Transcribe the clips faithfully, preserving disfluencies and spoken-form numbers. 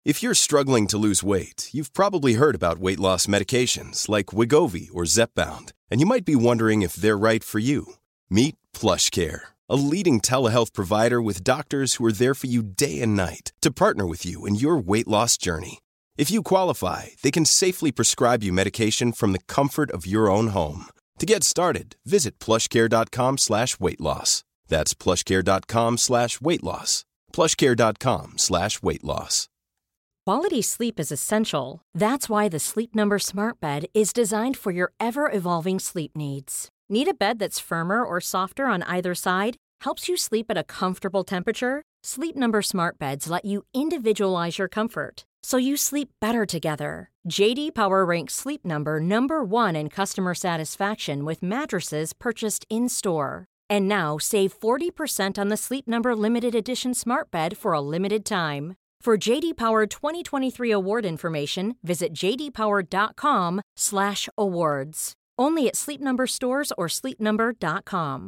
If you're struggling to lose weight, you've probably heard about weight loss medications like Wegovy or Zepbound, and you might be wondering if they're right for you. Meet PlushCare, a leading telehealth provider with doctors who are there for you day and night to partner with you in your weight loss journey. If you qualify, they can safely prescribe you medication from the comfort of your own home. To get started, visit plushcare.com slash weight loss. That's plushcare.com slash weight loss. plushcare.com slash weight loss. Quality sleep is essential. That's why the Sleep Number Smart Bed is designed for your ever-evolving sleep needs. Need a bed that's firmer or softer on either side? Helps you sleep at a comfortable temperature? Sleep Number Smart Beds let you individualize your comfort, so you sleep better together. J D Power ranks Sleep Number number one in customer satisfaction with mattresses purchased in-store. And now, save forty percent on the Sleep Number Limited Edition Smart Bed for a limited time. For J D Power twenty twenty-three award information, visit jdpower.com slash awards. Only at Sleep Number stores or sleep number dot com.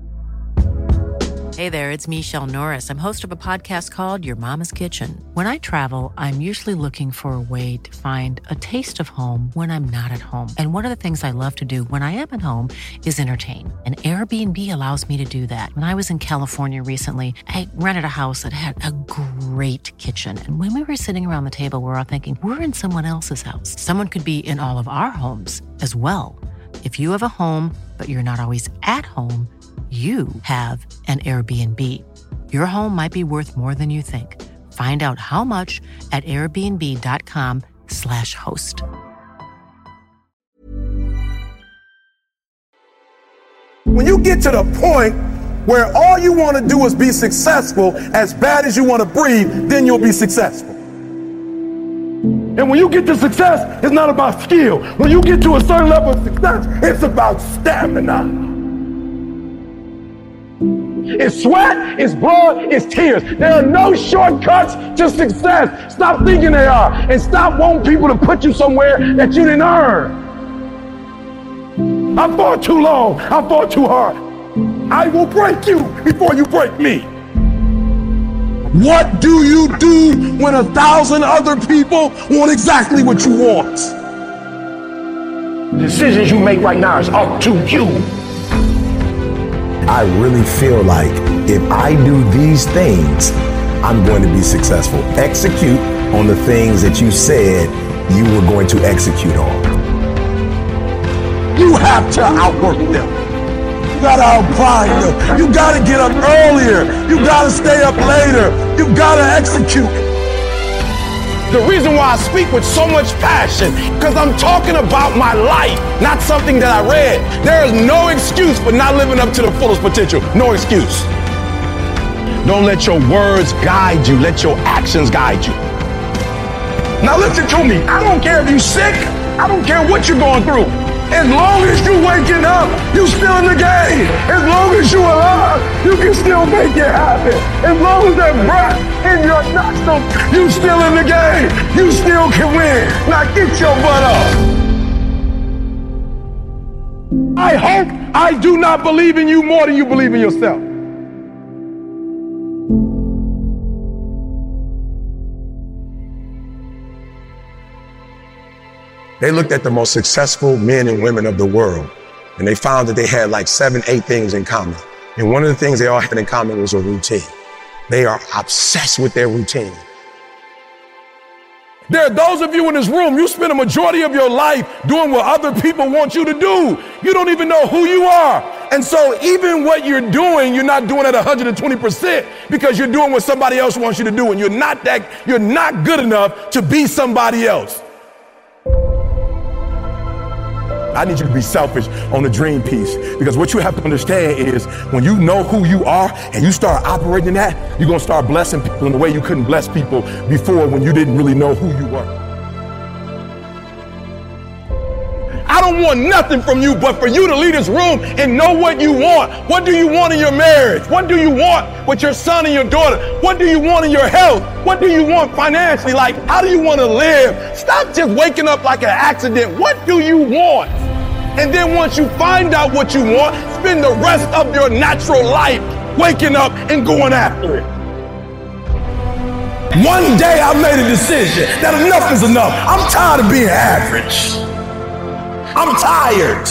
Hey there, it's Michelle Norris. I'm host of a podcast called Your Mama's Kitchen. When I travel, I'm usually looking for a way to find a taste of home when I'm not at home. And one of the things I love to do when I am at home is entertain. And Airbnb allows me to do that. When I was in California recently, I rented a house that had a great kitchen. And when we were sitting around the table, we were all thinking, we're in someone else's house. Someone could be in all of our homes as well. If you have a home, but you're not always at home, you have an Airbnb. Your home might be worth more than you think. Find out how much at airbnb.com slash host. When you get to the point where all you want to do is be successful, as bad as you want to breathe, then you'll be successful. And when you get to success, it's not about skill. When you get to a certain level of success, it's about stamina. It's sweat, it's blood, it's tears. There are no shortcuts to success. Stop thinking they are, and stop wanting people to put you somewhere that you didn't earn. I fought too long, I fought too hard. I will break you before you break me. What do you do when a thousand other people want exactly what you want? The decisions you make right now is up to you. I really feel like if I do these things, I'm going to be successful. Execute on the things that you said you were going to execute on. You have to outwork them. You gotta outgrind them. You gotta get up earlier. You gotta stay up later. You gotta execute. The reason why I speak with so much passion, because I'm talking about my life, not something that I read. There is no excuse for not living up to the fullest potential. No excuse. Don't let your words guide you. Let your actions guide you. Now listen to me. I don't care if you're sick. I don't care what you're going through. As long as you're waking up, you still in the game. As long as you're alive, you can still make it happen. As long as there's breath in your nostrils, you still in the game. You still can win. Now get your butt up. I hope I do not believe in you more than you believe in yourself. They looked at the most successful men and women of the world, and they found that they had like seven, eight things in common. And one of the things they all had in common was a routine. They are obsessed with their routine. There are those of you in this room, you spend a majority of your life doing what other people want you to do. You don't even know who you are. And so even what you're doing, you're not doing at one hundred twenty percent because you're doing what somebody else wants you to do. And you're not that, you're not good enough to be somebody else. I need you to be selfish on the dream piece, because what you have to understand is when you know who you are and you start operating in that, you're going to start blessing people in the way you couldn't bless people before when you didn't really know who you were. I don't want nothing from you but for you to leave this room and know what you want. What do you want in your marriage? What do you want with your son and your daughter? What do you want in your health? What do you want financially? Like, how do you want to live? Stop just waking up like an accident. What do you want? And then once you find out what you want, spend the rest of your natural life waking up and going after it. One day I made a decision that enough is enough. I'm tired of being average. I'm tired.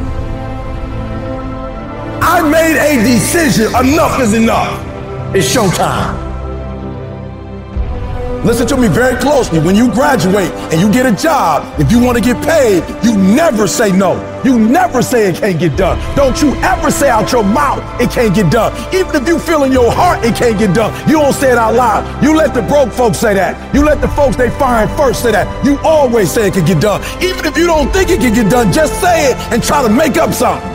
I made a decision. Enough is enough. It's showtime. Listen to me very closely. When you graduate and you get a job, if you want to get paid, you never say no. You never say it can't get done. Don't you ever say out your mouth it can't get done. Even if you feel in your heart it can't get done, you don't say it out loud. You let the broke folks say that. You let the folks they find first say that. You always say it can get done. Even if you don't think it can get done, just say it and try to make up something.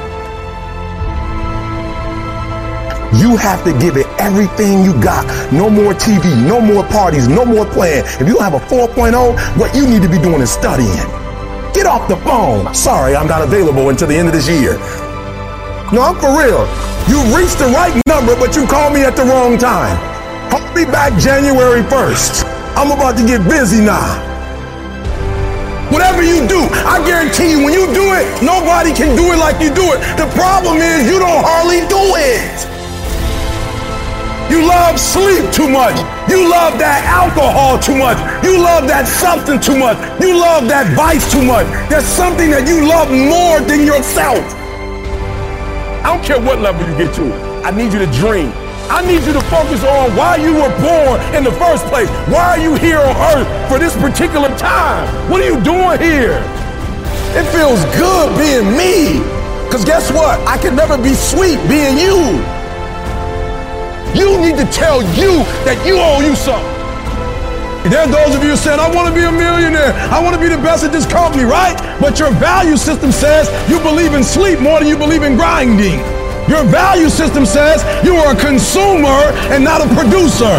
You have to give it everything you got. No more T V, no more parties, no more playing. If you don't have a four point oh, what you need to be doing is studying. Get off the phone. Sorry, I'm not available until the end of this year. No, I'm for real. You reached the right number, but you called me at the wrong time. Call me back January first. I'm about to get busy now. Whatever you do, I guarantee you, when you do it, nobody can do it like you do it. The problem is you don't hardly do it. You love sleep too much. You love that alcohol too much. You love that substance too much. You love that vice too much. There's something that you love more than yourself. I don't care what level you get to. I need you to dream. I need you to focus on why you were born in the first place. Why are you here on earth for this particular time? What are you doing here? It feels good being me. Because guess what? I can never be sweet being you. You need to tell you that you owe you something. There are those of you saying, I want to be a millionaire. I want to be the best at this company, right? But your value system says you believe in sleep more than you believe in grinding. Your value system says you are a consumer and not a producer.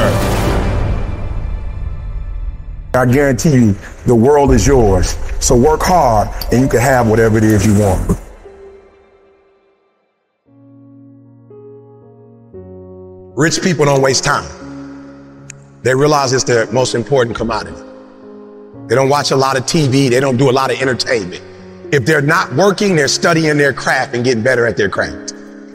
I guarantee you, the world is yours. So work hard and you can have whatever it is you want. Rich people don't waste time. They realize it's their most important commodity. They don't watch a lot of T V. They don't do a lot of entertainment. If they're not working, they're studying their craft and getting better at their craft.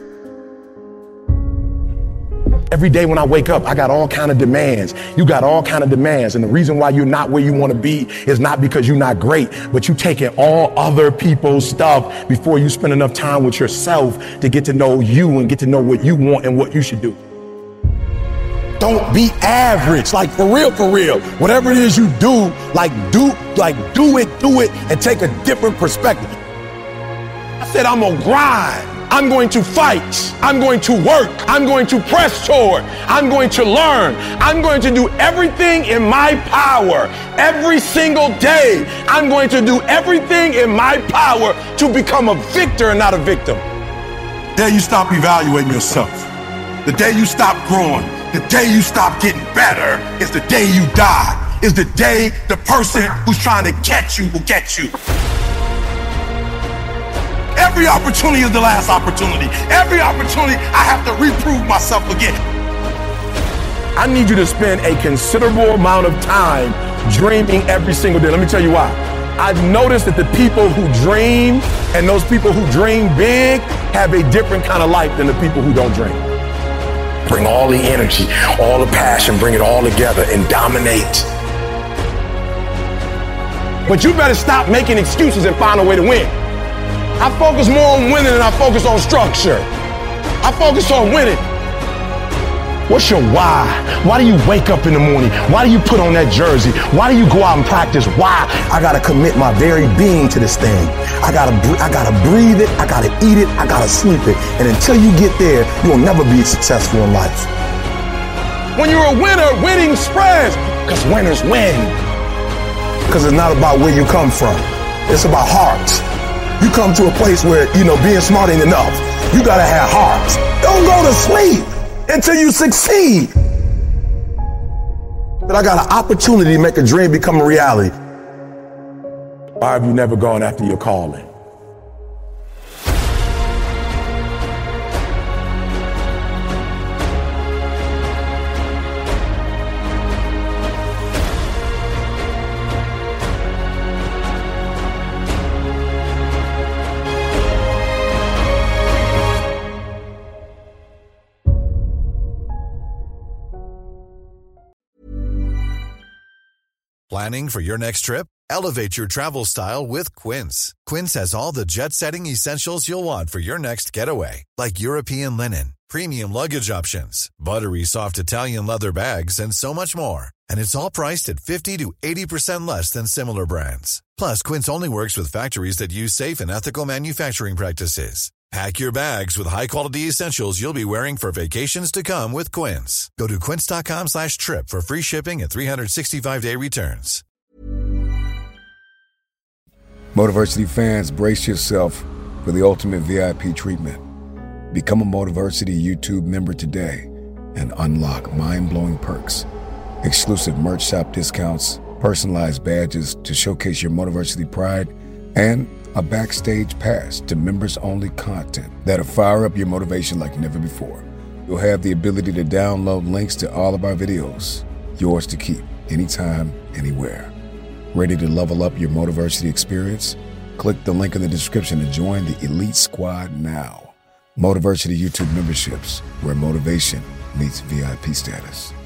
Every day when I wake up, I got all kind of demands. You got all kind of demands. And the reason why you're not where you want to be is not because you're not great, but you taking all other people's stuff before you spend enough time with yourself to get to know you and get to know what you want and what you should do. Don't be average, like for real, for real. Whatever it is you do, like do, like do it, do it, and take a different perspective. I said I'm gonna grind. I'm going to fight. I'm going to work. I'm going to press toward. I'm going to learn. I'm going to do everything in my power every single day. I'm going to do everything in my power to become a victor and not a victim. The day you stop evaluating yourself, the day you stop growing, the day you stop getting better is the day you die. Is the day the person who's trying to catch you will get you. Every opportunity is the last opportunity. Every opportunity I have to reprove myself again. I need you to spend a considerable amount of time dreaming every single day. Let me tell you why. I've noticed that the people who dream and those people who dream big have a different kind of life than the people who don't dream. Bring all the energy, all the passion, bring it all together and dominate. But you better stop making excuses and find a way to win. I focus more on winning than I focus on structure. I focus on winning. What's your why? Why do you wake up in the morning? Why do you put on that jersey? Why do you go out and practice? Why? I gotta commit my very being to this thing. I gotta, I gotta breathe it. I gotta eat it. I gotta sleep it. And until you get there, you'll never be successful in life. When you're a winner, winning spreads. Because winners win. Because it's not about where you come from. It's about heart. You come to a place where, you know, being smart ain't enough. You gotta have heart. Don't go to sleep until you succeed. But I got an opportunity to make a dream become a reality. Why have you never gone after your calling? Planning for your next trip? Elevate your travel style with Quince. Quince has all the jet-setting essentials you'll want for your next getaway, like European linen, premium luggage options, buttery soft Italian leather bags, and so much more. And it's all priced at fifty to eighty percent less than similar brands. Plus, Quince only works with factories that use safe and ethical manufacturing practices. Pack your bags with high-quality essentials you'll be wearing for vacations to come with Quince. Go to quince.com slash trip for free shipping and three sixty-five day returns. Motiversity fans, brace yourself for the ultimate V I P treatment. Become a Motiversity YouTube member today and unlock mind-blowing perks. Exclusive merch shop discounts, personalized badges to showcase your Motiversity pride, and a backstage pass to members-only content that'll fire up your motivation like never before. You'll have the ability to download links to all of our videos, yours to keep, anytime, anywhere. Ready to level up your Motiversity experience? Click the link in the description to join the Elite Squad now. Motiversity YouTube memberships, where motivation meets V I P status.